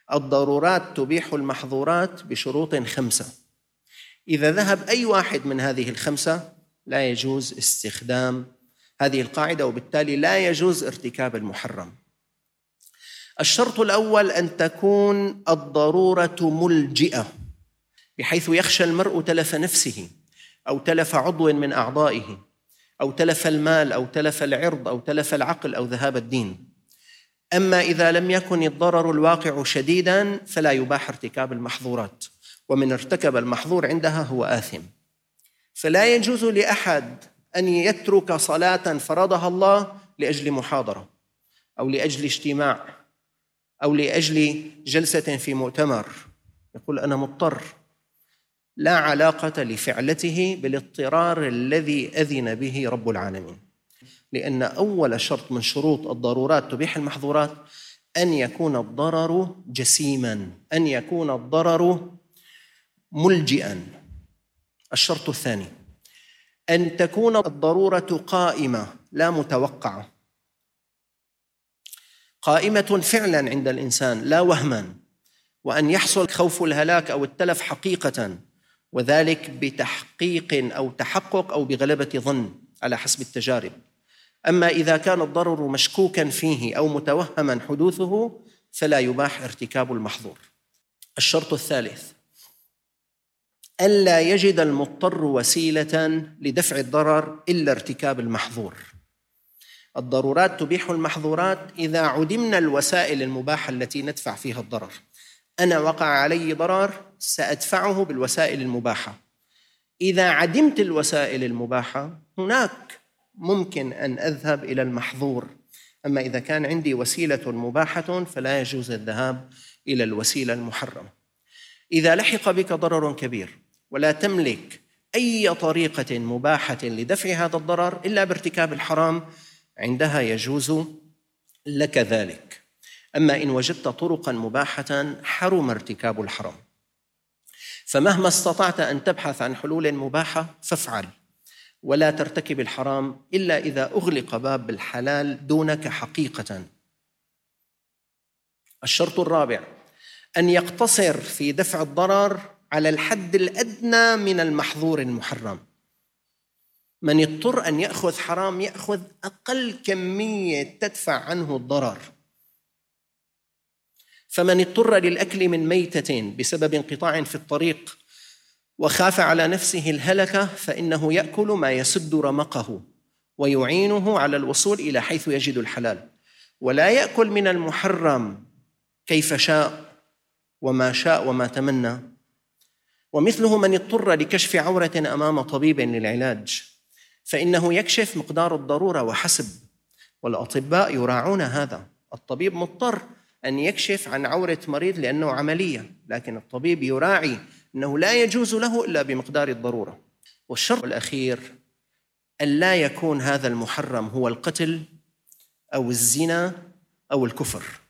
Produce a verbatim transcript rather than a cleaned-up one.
الضرورات تبيح المحظورات بشروط خمسة. إذا ذهب أي واحد من هذه الخمسة لا يجوز استخدام هذه القاعدة، وبالتالي لا يجوز ارتكاب المحرم. الشرط الأول أن تكون الضرورة ملجئة، بحيث يخشى المرء تلف نفسه أو تلف عضو من أعضائه أو تلف المال أو تلف العرض أو تلف العقل أو ذهاب الدين. أما إذا لم يكن الضرر الواقع شديداً فلا يباح ارتكاب المحظورات، ومن ارتكب المحظور عندها هو آثم. فلا يجوز لأحد أن يترك صلاة فرضها الله لأجل محاضرة أو لأجل اجتماع أو لأجل جلسة في مؤتمر، يقول أنا مضطر. لا علاقة لفعلته بالاضطرار الذي أذن به رب العالمين، لأن أول شرط من شروط الضرورات تبيح المحظورات أن يكون الضرر جسيماً، أن يكون الضرر ملجئاً. الشرط الثاني أن تكون الضرورة قائمة لا متوقعة، قائمة فعلاً عند الإنسان لا وهماً، وأن يحصل خوف الهلاك أو التلف حقيقة، وذلك بتحقيق أو تحقق أو بغلبة ظن على حسب التجارب. أما إذا كان الضرر مشكوكاً فيه أو متوهماً حدوثه فلا يباح ارتكاب المحظور. الشرط الثالث ألا يجد المضطر وسيلة لدفع الضرر إلا ارتكاب المحظور. الضرورات تبيح المحظورات إذا عدمنا الوسائل المباحة التي ندفع فيها الضرر. أنا وقع علي ضرر سأدفعه بالوسائل المباحة. إذا عدمت الوسائل المباحة هناك ممكن أن أذهب إلى المحظور. أما إذا كان عندي وسيلة مباحة فلا يجوز الذهاب إلى الوسيلة المحرمة. إذا لحق بك ضرر كبير ولا تملك أي طريقة مباحة لدفع هذا الضرر إلا بارتكاب الحرام، عندها يجوز لك ذلك. أما إن وجدت طرقاً مباحة حرم ارتكاب الحرام. فمهما استطعت أن تبحث عن حلول مباحة فافعل، ولا ترتكب الحرام إلا إذا أغلق باب الحلال دونك حقيقة. الشرط الرابع أن يقتصر في دفع الضرر على الحد الأدنى من المحظور المحرم. من يضطر أن يأخذ حرام يأخذ أقل كمية تدفع عنه الضرر. فمن اضطر للأكل من ميتة بسبب انقطاع في الطريق وخاف على نفسه الهلكة فإنه يأكل ما يسد رمقه ويعينه على الوصول إلى حيث يجد الحلال، ولا يأكل من المحرم كيف شاء وما شاء وما تمنى. ومثله من اضطر لكشف عورة أمام طبيب للعلاج فإنه يكشف مقدار الضرورة وحسب، والأطباء يراعون هذا. الطبيب مضطر أن يكشف عن عورة مريض لأنه عملية، لكن الطبيب يراعي أنه لا يجوز له إلا بمقدار الضرورة. والشرط الأخير أن لا يكون هذا المحرم هو القتل أو الزنا أو الكفر.